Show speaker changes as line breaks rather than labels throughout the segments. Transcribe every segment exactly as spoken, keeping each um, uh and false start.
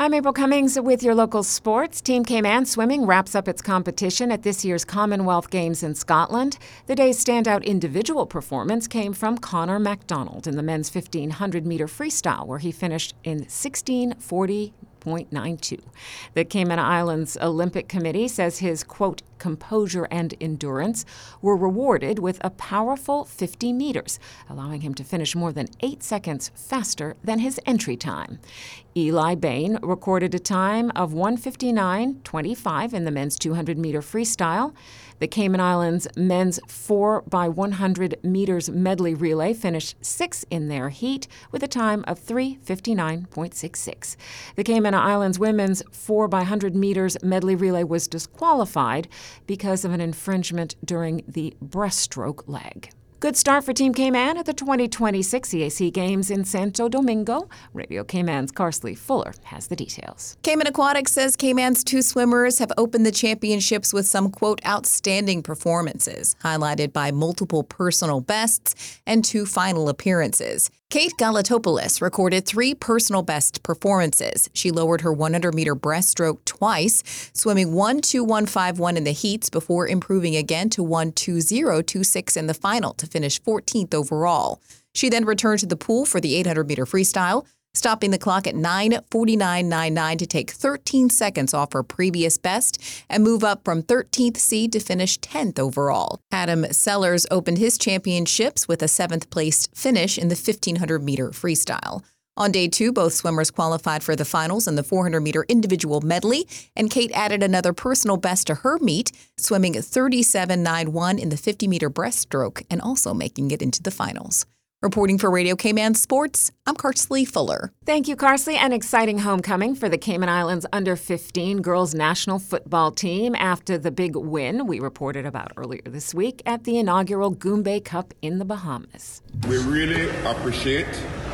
I'm April Cummings with your local sports. Team Cayman Swimming wraps up its competition at this year's Commonwealth Games in Scotland. The day's standout individual performance came from Connor MacDonald in the men's fifteen hundred meter freestyle, where he finished in sixteen forty point nine two. The Cayman Islands Olympic Committee says his, quote, composure and endurance were rewarded with a powerful fifty meters, allowing him to finish more than eight seconds faster than his entry time. Eli Bain recorded a time of one fifty-nine twenty-five in the men's two hundred meter freestyle. The Cayman Islands men's four by one hundred meters medley relay finished sixth in their heat with a time of three fifty-nine point six six. The Cayman Islands women's four by one hundred meters medley relay was disqualified because of an infringement during the breaststroke leg. Good start for Team Cayman at the twenty twenty-six C A C Games in Santo Domingo. Radio Cayman's Carsley Fuller has the details.
Cayman Aquatics says Cayman's two swimmers have opened the championships with some, quote, outstanding performances, highlighted by multiple personal bests and two final appearances. Kate Galatopoulos recorded three personal best performances. She lowered her one hundred meter breaststroke twice, swimming one two one five one in the heats before improving again to one two zero two six in the final to finish fourteenth overall. She then returned to the pool for the eight hundred meter freestyle, stopping the clock at nine forty-nine ninety-nine to take thirteen seconds off her previous best and move up from thirteenth seed to finish tenth overall. Adam Sellers opened his championships with a seventh-placed finish in the fifteen hundred meter freestyle. On day two, both swimmers qualified for the finals in the four hundred meter individual medley, and Kate added another personal best to her meet, swimming thirty-seven ninety-one in the fifty meter breaststroke and also making it into the finals. Reporting for Radio Cayman Sports, I'm Carsley Fuller.
Thank you, Carsley. An exciting homecoming for the Cayman Islands under fifteen girls national football team after the big win we reported about earlier this week at the inaugural Goombay Cup in the Bahamas.
We really appreciate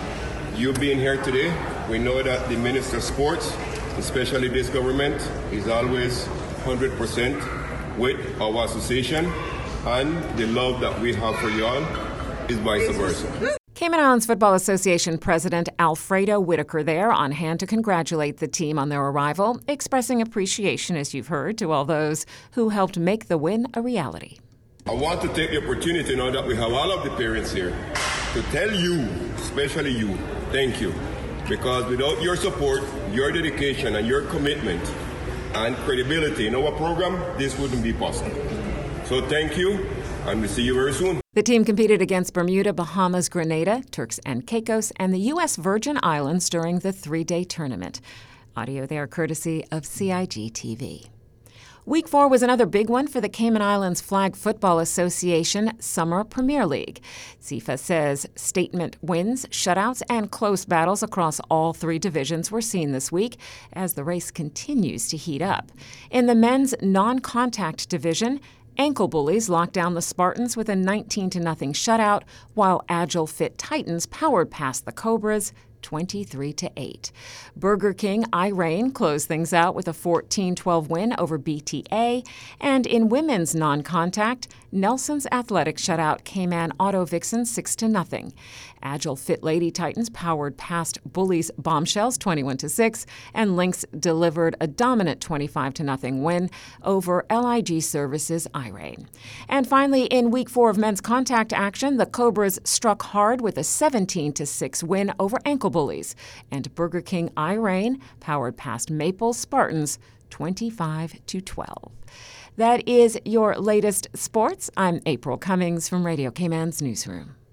you being here today. We know that the Minister of Sports, especially this government, is always one hundred percent with our association, and the love that we have for you all is vice versa.
Cayman Islands Football Association President Alfredo Whitaker there on hand to congratulate the team on their arrival, expressing appreciation, as you've heard, to all those who helped make the win a reality.
I want to take the opportunity now that we have all of the parents here to tell you, especially you, thank you. Because without your support, your dedication, and your commitment and credibility in our program, this wouldn't be possible. So thank you, and we'll see you very soon.
The team competed against Bermuda, Bahamas, Grenada, Turks and Caicos, and the U S Virgin Islands during the three-day tournament. Audio there courtesy of C I G T V. Week four was another big one for the Cayman Islands Flag Football Association Summer Premier League. C I F A says statement wins, shutouts, and close battles across all three divisions were seen this week as the race continues to heat up. In the men's non-contact division, Ankle Bullies locked down the Spartans with a nineteen to nothing shutout, while Agile Fit Titans powered past the Cobras twenty-three to eight. Burger King Irene closed things out with a fourteen twelve win over B T A, and in women's non-contact, Nelson's Athletic shutout Cayman Auto Vixen six to nothing. Agile Fit Lady Titans powered past Bullies Bombshells twenty-one to six, and Lynx delivered a dominant twenty-five to nothing win over L I G Services Irene. And finally, in week four of men's contact action, the Cobras struck hard with a seventeen to six win over Ankle Bullies, and Burger King Irene powered past Maple Spartans twenty-five to twelve. That is your latest sports. I'm April Cummings from Radio Cayman's Newsroom.